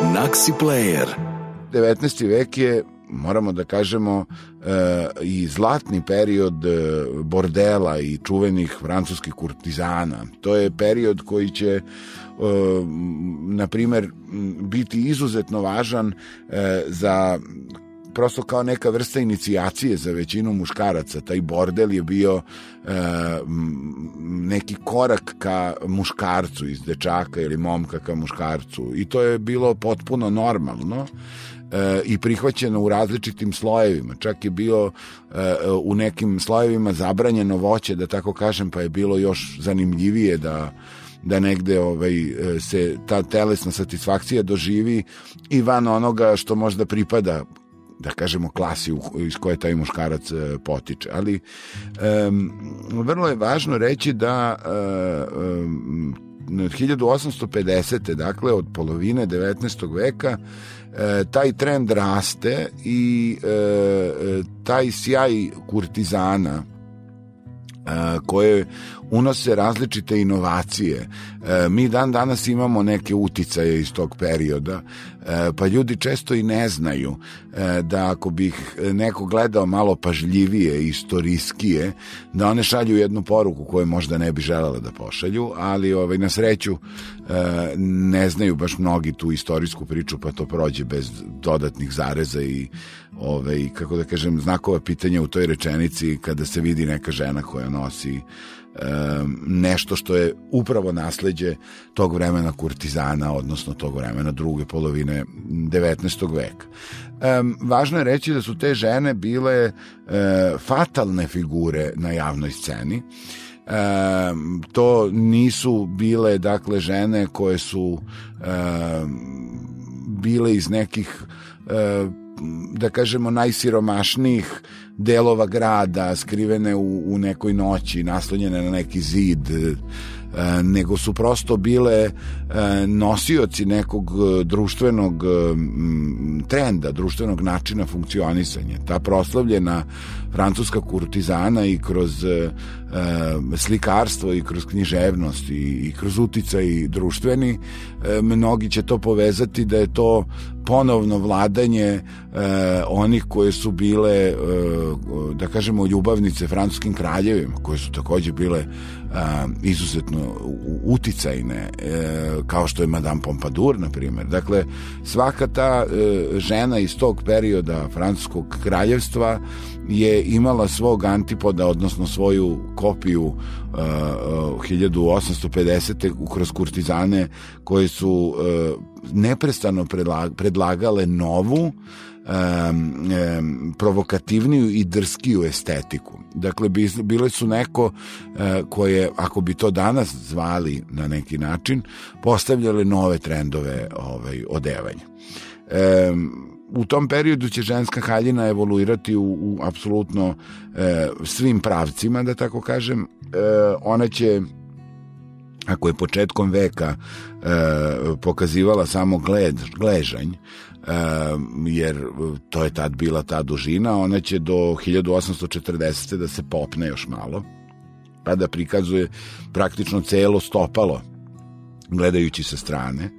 Naxi Player. 19. vek je, moramo da kažemo, i zlatni period bordela i čuvenih francuskih kurtizana. To je period koji će na primer biti izuzetno važan za prosto kao neka vrsta inicijacije za većinu muškaraca. Taj bordel je bio neki korak ka muškarcu, iz dečaka ili momka ka muškarcu, i to je bilo potpuno normalno i prihvaćeno u različitim slojevima. Čak je bio u nekim slojevima zabranjeno voće, da tako kažem, pa je bilo još zanimljivije da negde se ta telesna satisfakcija doživi i van onoga što možda pripada, da kažemo, klasi iz koje taj muškarac potiče. Ali vrlo je važno reći da 1850. dakle od polovine 19. veka taj trend raste i taj sjaj kurtizana koje unose različite inovacije. Mi dan danas imamo neke uticaje iz tog perioda, pa ljudi često i ne znaju da ako bih neko gledao malo pažljivije i istorijskije, da one šalju jednu poruku koju možda ne bi želela da pošalju, ali na sreću ne znaju baš mnogi tu istorijsku priču, pa to prođe bez dodatnih zareza i kako da kažem, znakova pitanja u toj rečenici kada se vidi neka žena koja nosi nešto što je upravo nasleđe tog vremena kurtizana, odnosno tog vremena druge polovine 19. veka. Važno je reći da su te žene bile fatalne figure na javnoj sceni. To nisu bile, dakle, žene koje su bile iz nekih, da kažemo, najsiromašnijih delova grada, skrivene u nekoj noći, naslonjene na neki zid, nego su prosto bile nosioci nekog društvenog trenda, društvenog načina funkcionisanja. Ta proslavljena francuska kurtizana i kroz slikarstvo i kroz književnost i kroz uticaj društveni, mnogi će to povezati da je to ponovno vladanje onih koje su bile, da kažemo, ljubavnice francuskim kraljevima, koje su takođe bile izuzetno uticajne, kao što je Madame Pompadour, na primjer. Dakle, svaka ta žena iz tog perioda francuskog kraljevstva je imala svog antipoda, odnosno svoju kopiju 1850. kroz kurtizane koje su neprestano predlagale novu, provokativniju i drskiju estetiku. Dakle, bile su neko koje, ako bi to danas zvali na neki način, postavljale nove trendove odevanja. U tom periodu će ženska haljina evoluirati u apsolutno svim pravcima, da tako kažem. Ona će, ako je početkom veka pokazivala samo gležanj, jer to je tad bila ta dužina, ona će do 1840. da se popne još malo, pa da prikazuje praktično celo stopalo gledajući sa strane.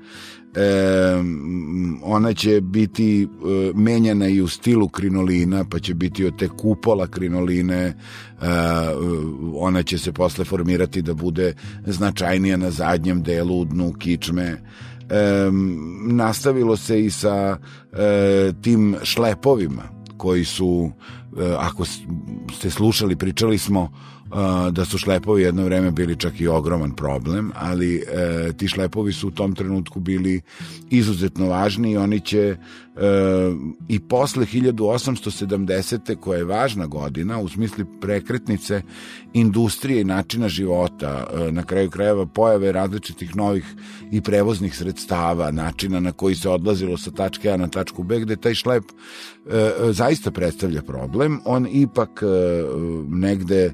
Ona će biti menjana i u stilu krinolina, pa će biti od te kupola krinoline, ona će se posle formirati da bude značajnija na zadnjem delu, u dnu kičme. Nastavilo se i sa tim šlepovima koji su, ako ste slušali, pričali smo da su šlepovi jedno vreme bili čak i ogroman problem, ali ti šlepovi su u tom trenutku bili izuzetno važni i oni će i posle 1870. koja je važna godina u smislu prekretnice industrije i načina života, na kraju krajeva pojave različitih novih i prevoznih sredstava, načina na koji se odlazilo sa tačke A na tačku B, gde taj šlep zaista predstavlja problem. On ipak negde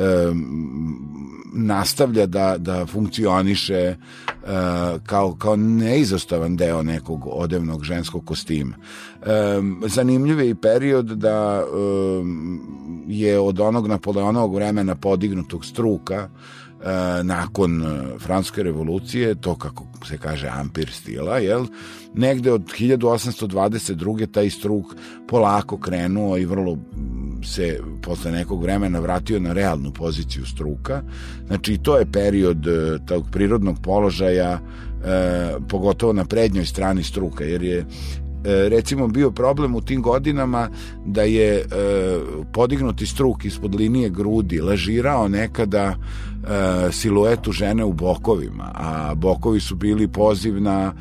nastavlja da funkcioniše kao neizostavan deo nekog odevnog ženskog kostima. Zanimljiv je i period da je od onog Napoleonovog vremena podignutog struka nakon Francuske revolucije, to kako se kaže ampir stila, jel? Negde od 1822. taj struk polako krenuo i vrlo se posle nekog vremena vratio na realnu poziciju struka. Znači, to je period tog prirodnog položaja, pogotovo na prednjoj strani struka, jer je recimo bio problem u tim godinama da je podignuti struk ispod linije grudi lažirao nekada siluetu žene u bokovima, a bokovi su bili poziv na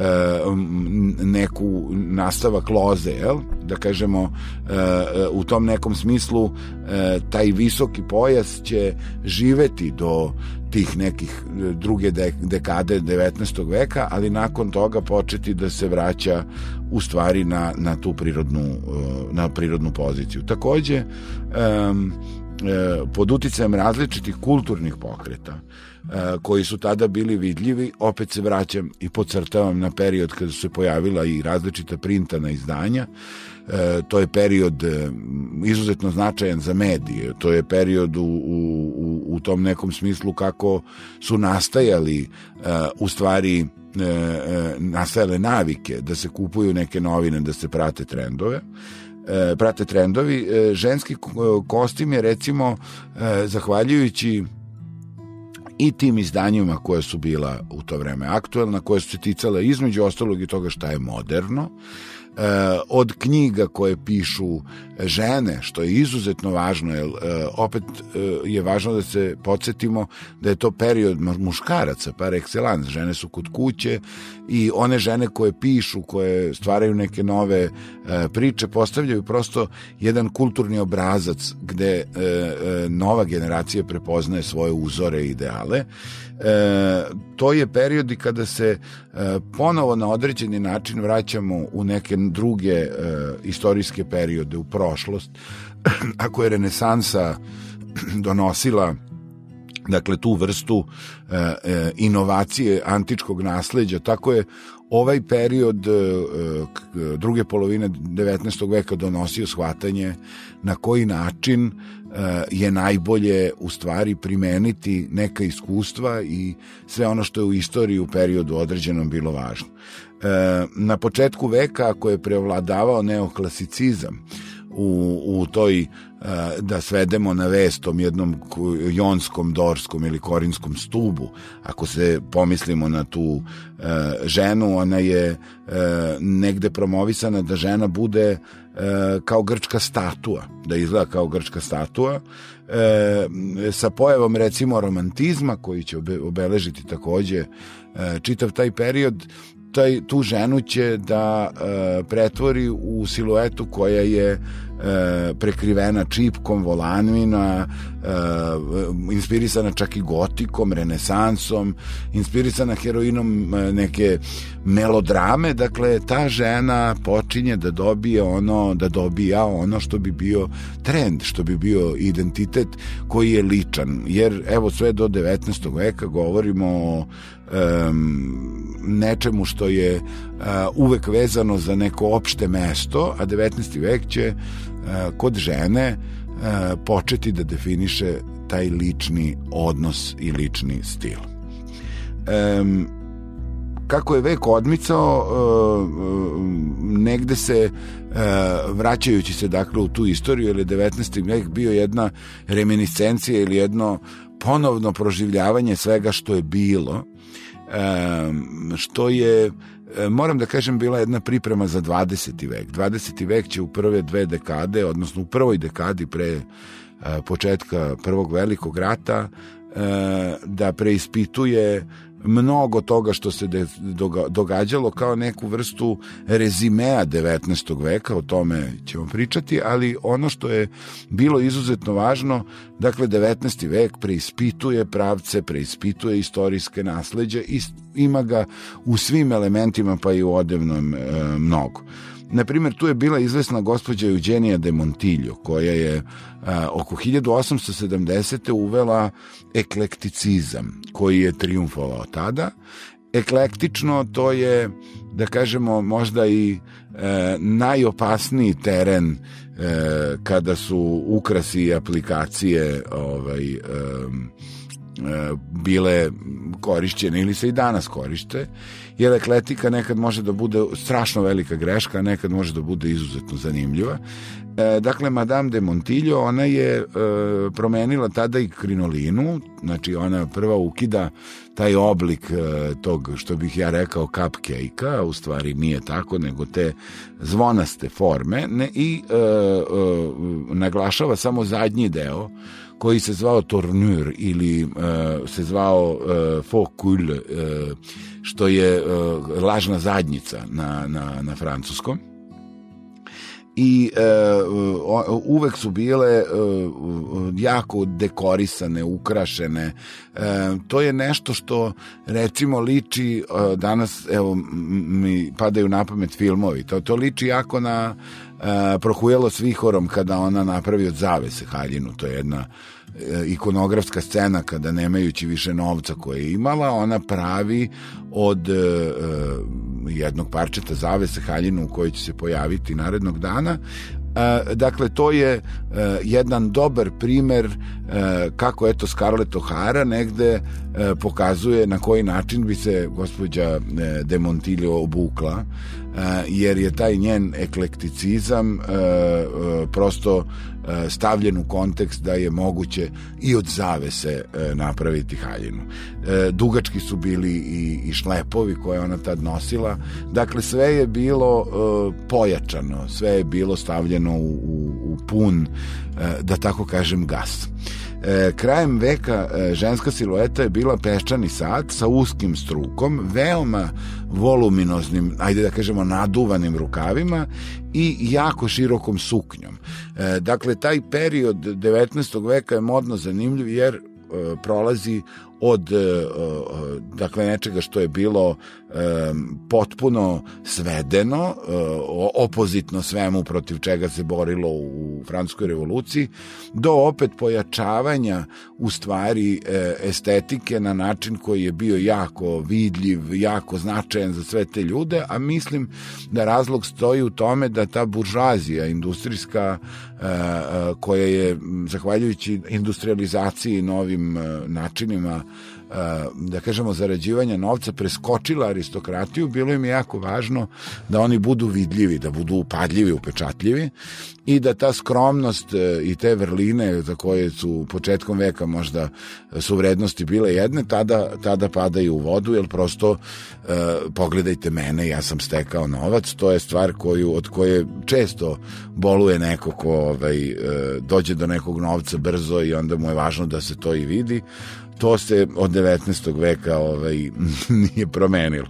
neku nastavak loze, jel? Da kažemo, u tom nekom smislu taj visoki pojas će živeti do tih nekih druge dekade 19. veka, ali nakon toga početi da se vraća u stvari na tu prirodnu poziciju. Takođe, pod uticajem različitih kulturnih pokreta koji su tada bili vidljivi, opet se vraćam i podcrtavam na period kada su se pojavila i različita printana izdanja. To je period izuzetno značajan za medije, to je period u tom nekom smislu kako su nastajali u stvari nastajale navike da se kupuju neke novine, da se prate trendovi. Ženski kostim je recimo zahvaljujući i tim izdanjima koje su bila u to vreme aktuelna, koje su se ticale između ostalog i toga šta je moderno, od knjiga koje pišu žene, što je izuzetno važno, jer opet je važno da se podsjetimo da je to period muškaraca par excellence. Žene su kod kuće i one žene koje pišu, koje stvaraju neke nove priče, postavljaju prosto jedan kulturni obrazac gde nova generacija prepoznaje svoje uzore i ideale. To je period i kada se ponovo na određeni način vraćamo u neke druge istorijske periode, u prošlost. Ako je renesansa donosila dakle tu vrstu inovacije antičkog nasleđa, tako je ovaj period druge polovine 19. veka donosio shvatanje na koji način je najbolje u stvari primeniti neka iskustva i sve ono što je u istoriji u periodu određenom bilo važno. Na početku veka, ako je prevladavao neoklasicizam u toj, da svedemo na vest tom jednom jonskom, dorskom ili korinskom stubu, ako se pomislimo na tu ženu, ona je negde promovisana da žena bude kao grčka statua, da izgleda kao grčka statua, sa pojavom recimo romantizma koji će obeležiti takođe čitav taj period. Tu ženu će da pretvori u siluetu koja je prekrivena čipkom, volanima, inspirisana čak i gotikom, renesansom, inspirisana heroinom neke melodrame. Dakle, ta žena počinje da dobija ono što bi bio trend, što bi bio identitet koji je ličan. Jer evo sve do 19. veka govorimo o nečemu što je uvek vezano za neko opšte mesto, a 19. vek će kod žene početi da definiše taj lični odnos i lični stil. Kako je vek odmicao, negde se vraćajući se dakle u tu istoriju, jer je 19. vek bio jedna reminiscencija ili jedno ponovno proživljavanje svega što je bilo, što je, moram da kažem, bila jedna priprema za 20. vek. 20. vek će u prve dve dekade, odnosno u prvoj dekadi pre početka Prvog velikog rata, da preispituje mnogo toga što se događalo kao neku vrstu rezimea 19. veka, o tome ćemo pričati, ali ono što je bilo izuzetno važno, dakle 19. vek preispituje pravce, preispituje istorijske nasleđe i ima ga u svim elementima, pa i u odevnom mnogo. Naprimjer, tu je bila izvesna gospođa Eugenija de Montijo, koja je oko 1870. uvela eklekticizam, koji je trijumfovao tada. Eklektično, to je, da kažemo, možda i najopasniji teren kada su ukrasi i aplikacije bile korišćene ili se i danas koriste, jer ekletika nekad može da bude strašno velika greška, a nekad može da bude izuzetno zanimljiva. Dakle, Madame de Montillo, ona je promenila tada i krinolinu, znači ona prva ukida taj oblik tog, što bih ja rekao, cupcake-a, u stvari nije tako, nego te zvonaste forme, i naglašava samo zadnji deo, koji se zvao tournure ili se zvao faux cul, što je lažna zadnjica na francuskom. I uvek su bile jako dekorisane, ukrašene. To je nešto što recimo liči danas, evo mi padaju na pamet filmovi, to liči jako na Prohujelo s vihorom kada ona napravi od zavese haljinu. To je jedna ikonografska scena kada nemajući više novca koje je imala, ona pravi od jednog parčeta zavese haljinu u kojoj će se pojaviti narednog dana. Dakle, to je jedan dobar primer kako eto Scarlett O'Hara negde pokazuje na koji način bi se gospođa de Montillo obukla, jer je taj njen eklekticizam prosto stavljen u kontekst da je moguće i od zavese napraviti haljinu. Dugački su bili i šlepovi koje ona tad nosila. Dakle, sve je bilo pojačano, sve je bilo stavljeno u pun, da tako kažem, gas. Krajem veka ženska silueta je bila peščani sat sa uskim strukom, veoma voluminoznim, ajde da kažemo naduvanim rukavima i jako širokom suknjom. Dakle, taj period 19. veka je modno zanimljiv jer prolazi od dakle nečega što je bilo potpuno svedeno, opozitno svemu protiv čega se borilo u Francuskoj revoluciji, do opet pojačavanja u stvari estetike na način koji je bio jako vidljiv, jako značajan za sve te ljude, a mislim da razlog stoji u tome da ta buržuazija industrijska koja je zahvaljujući industrializaciji novim načinima da kažemo zarađivanja novca preskočila aristokratiju, bilo im je jako važno da oni budu vidljivi, da budu upadljivi, upečatljivi i da ta skromnost i te vrline za koje su početkom veka možda su vrednosti bile jedne, tada padaju u vodu, jer prosto pogledajte mene, ja sam stekao novac, to je stvar od koje često boluje neko ko dođe do nekog novca brzo i onda mu je važno da se to i vidi. To se od 19. veka nije promenilo.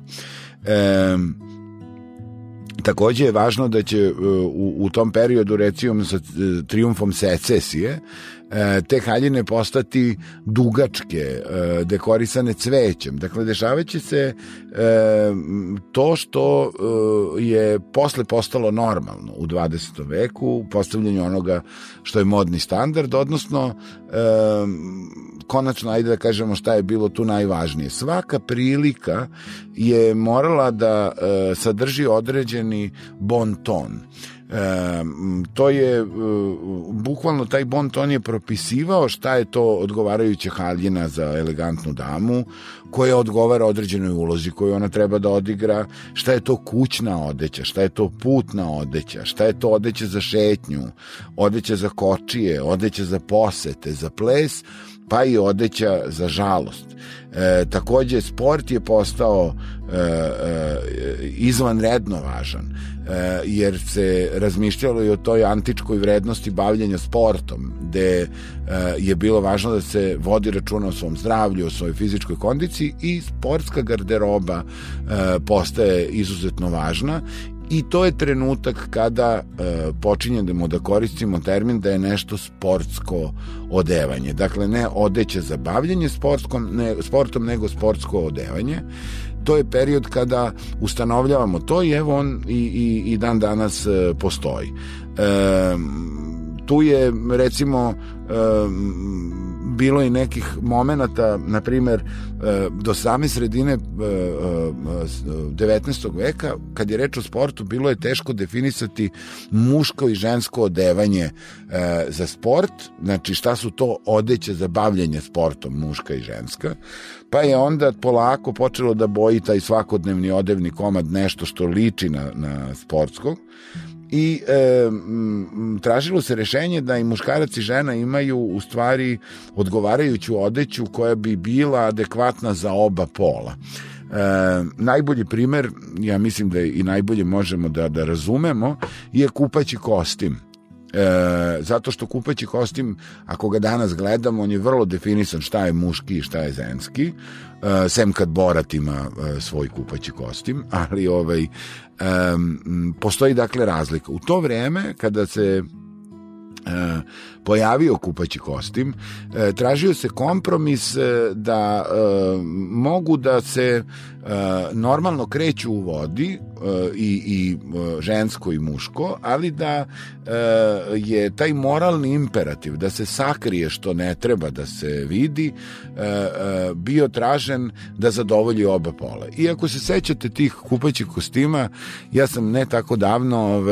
Takođe je važno da će u tom periodu, recimo sa trijumfom secesije, te haljine postati dugačke, dekorisane cvećem. Dakle, dešavaće se to što je posle postalo normalno u 20. veku, u postavljanju onoga što je modni standard, odnosno konačno, ajde da kažemo šta je bilo tu najvažnije. Svaka prilika je morala da sadrži određeni bon ton. To je bukvalno taj bon ton je propisivao šta je to odgovarajuća haljina za elegantnu damu koja odgovara određenoj ulozi koju ona treba da odigra, šta je to kućna odeća, šta je to putna odeća, šta je to odeća za šetnju, odeća za kočije, odeća za posete, za ples, pa i odeća za žalost. Takođe, sport je postao izvanredno važan, jer se razmišljalo i o toj antičkoj vrednosti bavljenja sportom, gde je bilo važno da se vodi računa o svom zdravlju, o svojoj fizičkoj kondiciji, i sportska garderoba postaje izuzetno važna. I to je trenutak kada počinjemo da koristimo termin da je nešto sportsko odevanje. Dakle, ne odeća za bavljenje sportom, nego sportsko odevanje. To je period kada ustanovljavamo to i evo on i dan danas postoji. Tu je recimo bilo i nekih momenata, na primjer, do same sredine 19. veka, kad je reč o sportu, bilo je teško definisati muško i žensko odevanje za sport, znači šta su to odeće za bavljenje sportom, muška i ženska, pa je onda polako počelo da boji taj svakodnevni odevni komad nešto što liči na sportskog, i tražilo se rešenje da i muškarac i žena imaju u stvari odgovarajuću odeću koja bi bila adekvatna za oba pola. Najbolji primer, ja mislim da i najbolje možemo da razumemo, je kupaći kostim. Zato što kupaći kostim, ako ga danas gledamo, on je vrlo definisan šta je muški i šta je ženski, sem kad Borat ima svoj kupaći kostim, ali postoji dakle razlika. U to vreme kada se pojavio kupaći kostim, tražio se kompromis da mogu da se normalno kreću u vodi i žensko i muško, ali da je taj moralni imperativ da se sakrije što ne treba da se vidi bio tražen da zadovolji oba pola. I ako se sećate tih kupaćih kostima, ja sam ne tako davno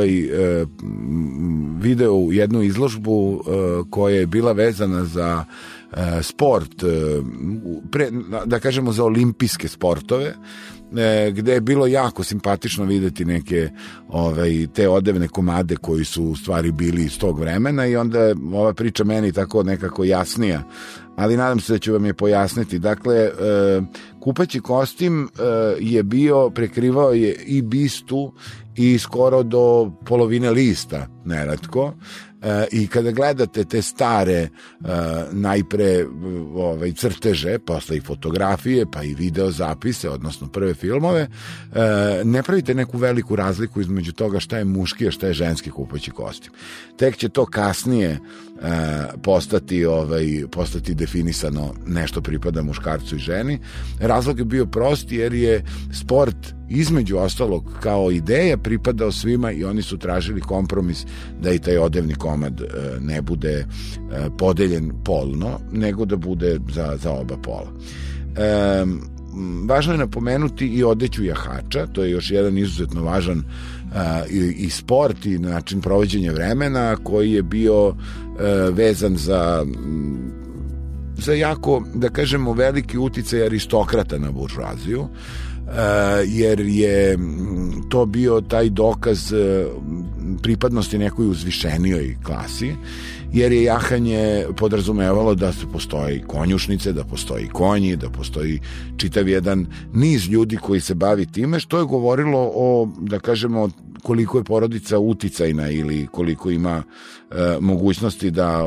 video jednu izložbu koja je bila vezana za sport, da kažemo za olimpijske sportove, gde je bilo jako simpatično videti neke te odevne komade koji su u stvari bili iz tog vremena, i onda ova priča meni tako nekako jasnija, ali nadam se da ću vam je pojasniti. Dakle, kupaći kostim je bio, prekrivao je i bistu i skoro do polovine lista neretko, i kada gledate te stare najpre crteže, posle i fotografije, pa i video zapise, odnosno prve filmove, ne pravite neku veliku razliku između toga šta je muški, a šta je ženski kupaći kostim. Tek će to kasnije postati definisano nešto pripada muškarcu i ženi. Razlog je bio prost, jer je sport između ostalog kao ideja pripadao svima, i oni su tražili kompromis da i taj odevni komad ne bude podeljen polno, nego da bude za oba pola. Važno je napomenuti i odeću jahača, to je još jedan izuzetno važan i sport i način provođenja vremena koji je bio vezan za jako, da kažemo, veliki uticaj aristokrata na buržoaziju, jer je to bio taj dokaz pripadnosti nekoj uzvišenijoj klasi, jer je jahanje podrazumevalo da postoji konjušnice, da postoji konji, da postoji čitav jedan niz ljudi koji se bavi time, što je govorilo o, da kažemo, koliko je porodica uticajna ili koliko ima mogućnosti da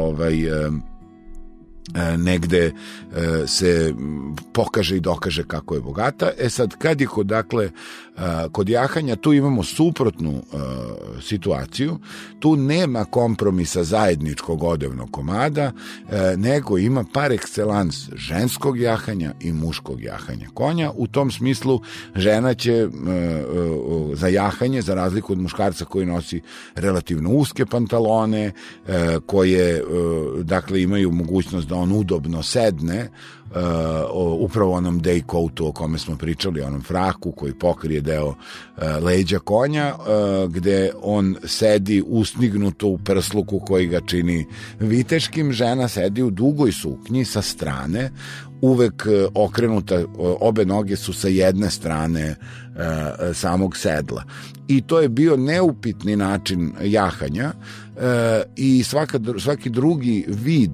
negde se pokaže i dokaže kako je bogata. Sad, kad je kod jahanja, tu imamo suprotnu situaciju, tu nema kompromisa zajedničkog odevnog komada, nego ima par excellence ženskog jahanja i muškog jahanja konja. U tom smislu žena će za jahanje, za razliku od muškarca koji nosi relativno uske pantalone, koje dakle imaju mogućnost da on udobno sedne, upravo onom day coatu o kome smo pričali, onom fraku koji pokrije deo leđa konja, gde on sedi usnignuto u prsluku koji ga čini viteškim. Žena sedi u dugoj suknji sa strane, uvek okrenuta, obe noge su sa jedne strane samog sedla. I to je bio neupitni način jahanja, i svaki drugi vid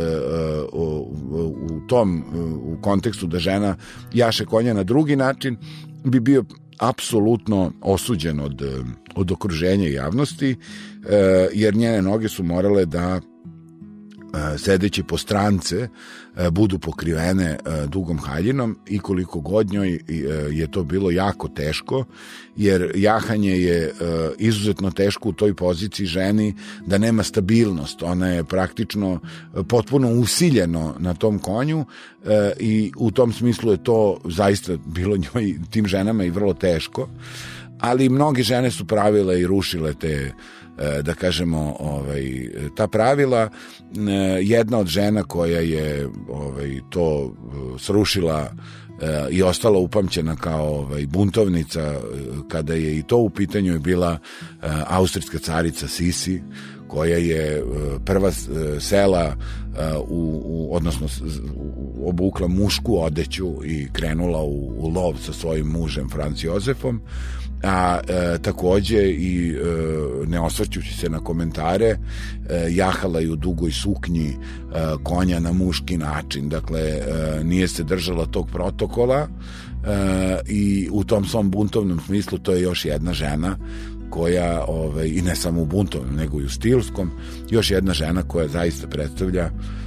u kontekstu da žena jaše konja na drugi način bi bio apsolutno osuđen od okruženja i javnosti, jer njene noge su morale da sedeći po strance budu pokrivene dugom haljinom, i koliko god njoj je to bilo jako teško, jer jahanje je izuzetno teško u toj poziciji ženi da nema stabilnost. Ona je praktično potpuno usiljeno na tom konju, i u tom smislu je to zaista bilo tim ženama i vrlo teško, ali mnoge žene su pravile i rušile te da kažemo, ta pravila. Jedna od žena koja je to srušila i ostala upamćena kao buntovnica kada je i to u pitanju je bila austrijska carica Sisi, koja je prva sela odnosno obukla mušku odeću i krenula u lov sa svojim mužem Franz Josefom, a takođe i ne osvrćući se na komentare jahala i u dugoj suknji konja na muški način, dakle nije se držala tog protokola i u tom svom buntovnom smislu to je još jedna žena koja, i ne samo u buntovnom nego i u stilskom, još jedna žena koja zaista predstavlja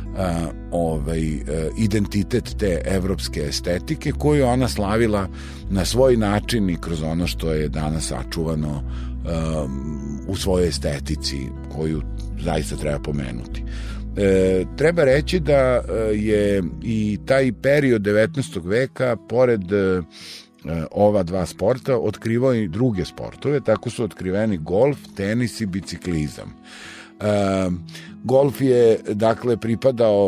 identitet te evropske estetike koju ona slavila na svoj način i kroz ono što je danas sačuvano u svojoj estetici koju zaista treba pomenuti. Treba reći da je i taj period 19. veka pored ova dva sporta otkrivao i druge sportove, tako su otkriveni golf, tenis i biciklizam. Golf je dakle pripadao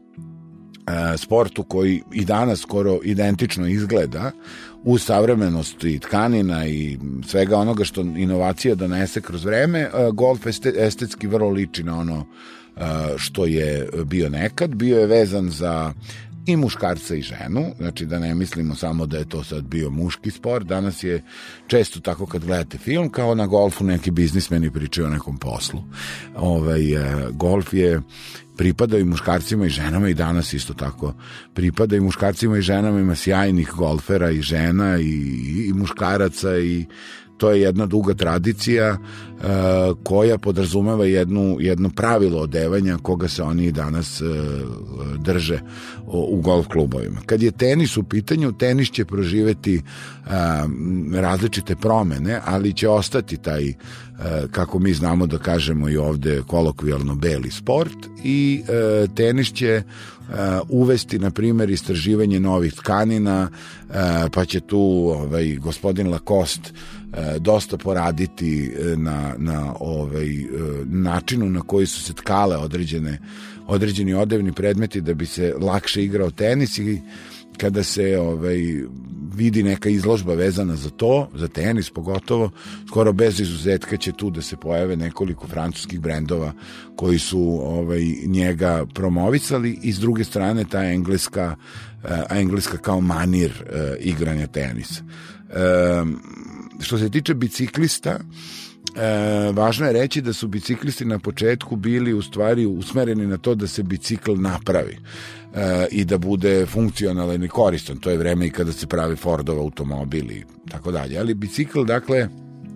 sportu koji i danas skoro identično izgleda u savremenosti tkanina i svega onoga što inovacija donese kroz vreme. Golf estetski vrlo liči na ono što je bio nekad. Bio je vezan za i muškarca i ženu, znači da ne mislimo samo da je to sad bio muški sport. Danas je često tako kad gledate film, kao na golfu neki biznismeni pričaju o nekom poslu. Golf je pripada i muškarcima i ženama i danas isto tako pripada i muškarcima i ženama, ima sjajnih golfera i žena i muškaraca i to je jedna duga tradicija koja podrazumeva jedno pravilo odevanja koga se oni danas drže u golf klubovima. Kad je tenis u pitanju, tenis će proživeti različite promene, ali će ostati taj, kako mi znamo da kažemo i ovde kolokvijalno, beli sport i tenis će uvesti, na primjer, istraživanje novih tkanina, pa će tu gospodin Lacoste dosta poraditi na načinu na koji su se tkale određeni odevni predmeti da bi se lakše igrao tenis i kada se vidi neka izložba vezana za to, za tenis pogotovo, skoro bez izuzetka će tu da se pojave nekoliko francuskih brendova koji su njega promovisali i s druge strane ta engleska kao manir igranja tenisa. Što se tiče biciklista, važno je reći da su biciklisti na početku bili u stvari usmereni na to da se bicikl napravi i da bude funkcionalan i koristan. To je vreme i kada se pravi Fordov automobil i tako dalje. Ali bicikl, dakle,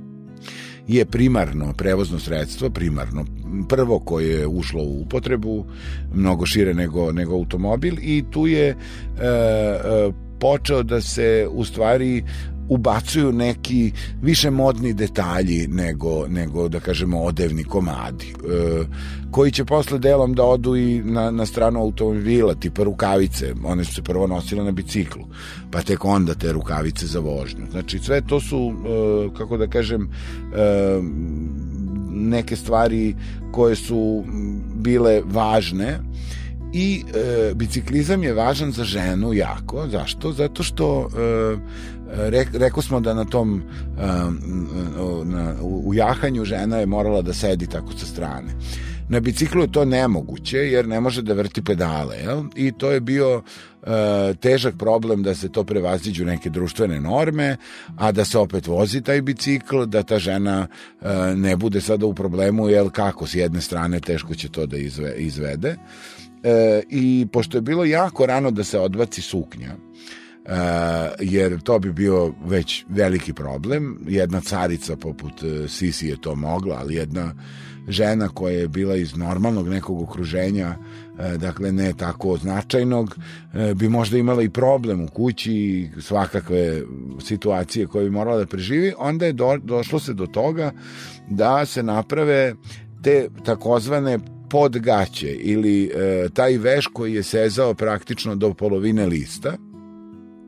je primarno prevozno sredstvo, prvo koje je ušlo u upotrebu, mnogo šire nego automobil i tu je počeo da se u stvari ubacuju neki više modni detalji nego da kažemo odevni komadi koji će posle delom da odu i na stranu automobila, tipa rukavice. One su se prvo nosile na biciklu, pa tek onda te rukavice za vožnju. Znači sve to su, kako da kažem, neke stvari koje su bile važne. I biciklizam je važan za ženu jako. Zašto? Zato što rekao smo da na tom u jahanju žena je morala da sedi tako sa strane. Na biciklu je to nemoguće jer ne može da vrti pedale, jel? I to je bio težak problem da se to prevaziđu neke društvene norme, a da se opet vozi taj bicikl, da ta žena ne bude sada u problemu, jel kako s jedne strane teško će to da izvede. I pošto je bilo jako rano da se odbaci suknja, jer to bi bio već veliki problem, jedna carica poput Sisi je to mogla, ali jedna žena koja je bila iz normalnog nekog okruženja, dakle ne tako značajnog, bi možda imala i problem u kući i svakakve situacije koje bi morala da preživi. Onda je došlo se do toga da se naprave te takozvane podgaće ili taj veš koji je sezao praktično do polovine lista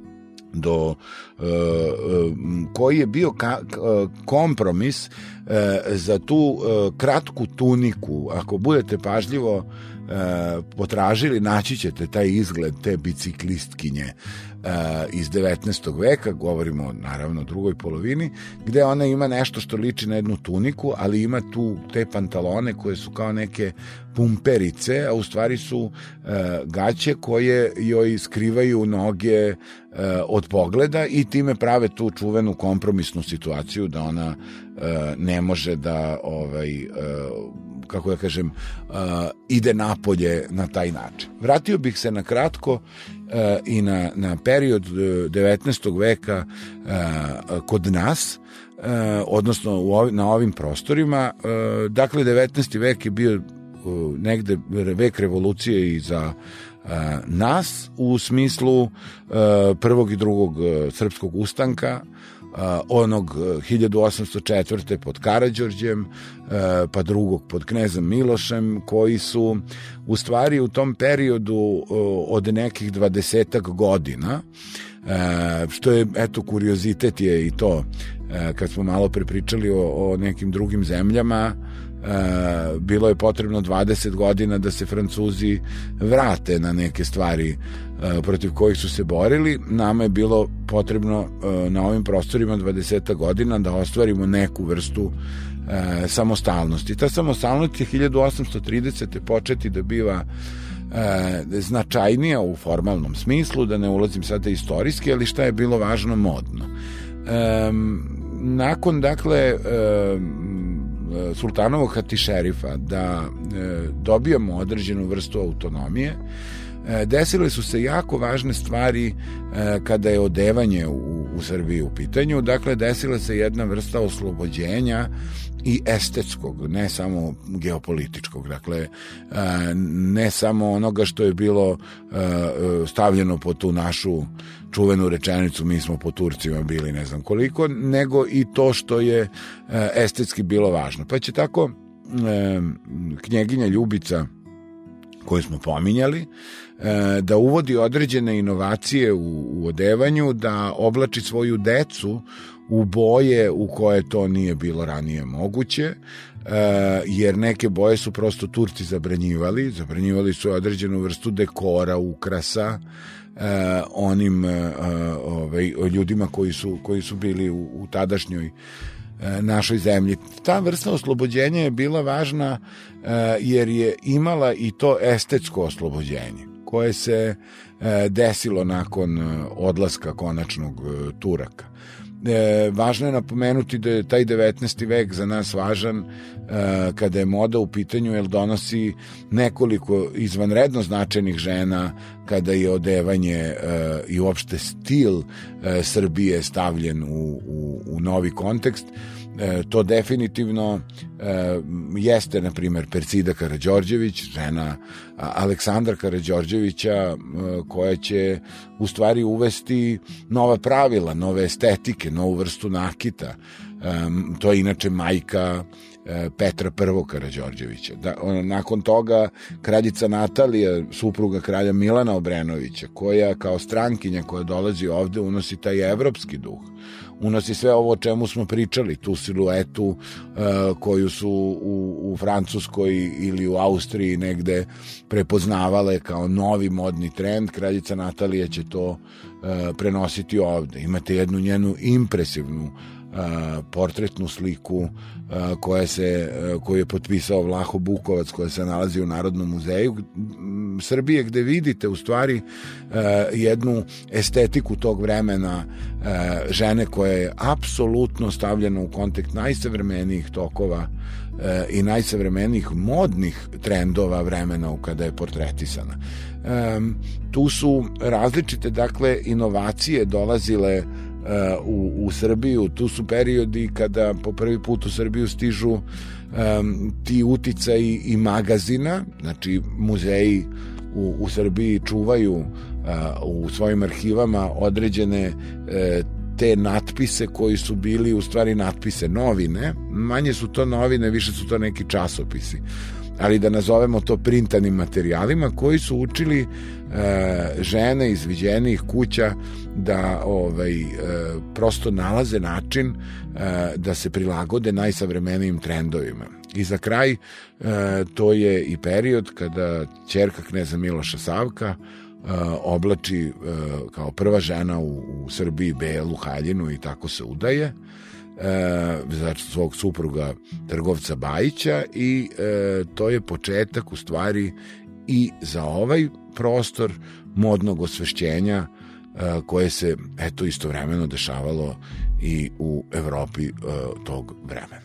koji je bio kompromis za tu kratku tuniku. Ako budete pažljivo potražili, naći ćete taj izgled te biciklistkinje iz 19. veka, govorimo naravno o drugoj polovini, gde ona ima nešto što liči na jednu tuniku, ali ima tu te pantalone koje su kao neke pumperice, a u stvari su gaće koje joj skrivaju noge od pogleda i time prave tu čuvenu kompromisnu situaciju da ona ne može da kako da kažem, ide napolje na taj način. Vratio bih se na kratko i na period 19. veka kod nas, odnosno na ovim prostorima. Dakle, 19. vek je bio negde vek revolucije i za nas u smislu prvog i drugog srpskog ustanka, onog 1804. pod Karađorđem, pa drugog pod knezom Milošem, koji su u stvari u tom periodu od nekih 20 godina, što je, eto, kuriozitet je i to, kad smo malo prepričali o nekim drugim zemljama, bilo je potrebno 20 godina da se Francuzi vrate na neke stvari protiv kojih su se borili. Nama je bilo potrebno na ovim prostorima 20 godina da ostvarimo neku vrstu samostalnosti. Ta samostalnost je 1830. početi da biva značajnija u formalnom smislu, da ne ulazim sada istorijski, ali šta je bilo važno, modno. Nakon, dakle, sultanovog hatišerifa da dobijamo određenu vrstu autonomije, desile su se jako važne stvari kada je odevanje u Srbiji u pitanju. Dakle, desila se jedna vrsta oslobođenja i estetskog, ne samo geopolitičkog, dakle, ne samo onoga što je bilo stavljeno po tu našu čuvenu rečenicu, mi smo po Turcima bili ne znam koliko, nego i to što je estetski bilo važno. Pa će tako knjeginja Ljubica, koju smo pominjali, da uvodi određene inovacije u odevanju, da oblači svoju decu u boje u koje to nije bilo ranije moguće, jer neke boje su prosto Turci zabranjivali su određenu vrstu dekora, ukrasa onim ljudima koji su bili u tadašnjoj našoj zemlji. Ta vrsta oslobođenja je bila važna jer je imala i to estetsko oslobođenje koje se desilo nakon odlaska konačnog Turaka. Važno je napomenuti da je taj 19. vek za nas važan kada je moda u pitanju, jer donosi nekoliko izvanredno značajnih žena kada je odevanje i uopšte stil Srbije stavljen u novi kontekst. To definitivno jeste, na primjer, Persida Karađorđević, žena Aleksandra Karađorđevića, koja će u stvari uvesti nova pravila, nove estetike, novu vrstu nakita. To je inače majka Petra I. Karađorđevića. Nakon toga kraljica Natalija, supruga kralja Milana Obrenovića, koja kao strankinja koja dolazi ovde unosi taj evropski duh, unosi sve ovo o čemu smo pričali, tu siluetu koju su u Francuskoj ili u Austriji negde prepoznavale kao novi modni trend. Kraljica Natalija će to prenositi ovde. Imate jednu njenu impresivnu portretnu sliku koju je potpisao Vlaho Bukovac, koja se nalazi u Narodnom muzeju Srbije, gde vidite u stvari jednu estetiku tog vremena žene koja je apsolutno stavljena u kontekst najsavremenijih tokova i najsavremenijih modnih trendova vremena kada je portretisana. Tu su različite, dakle, inovacije dolazile u Srbiju. Tu su periodi kada po prvi put u Srbiju stižu ti uticaji i magazina, znači muzeji u Srbiji čuvaju u svojim arhivama određene te natpise koji su bili u stvari natpise, novine. Manje su to novine, više su to neki časopisi. ali da nazovemo to printanim materijalima, koji su učili žene iz viđenijih kuća da prosto nalaze način da se prilagode najsavremenijim trendovima. I za kraj, to je i period kada ćerka kneza Miloša Savka oblači kao prva žena u Srbiji belu haljinu i tako se udaje za svog supruga trgovca Bajića, i to je početak u stvari i za ovaj prostor modnog osvešćenja koje se istovremeno dešavalo i u Evropi tog vremena.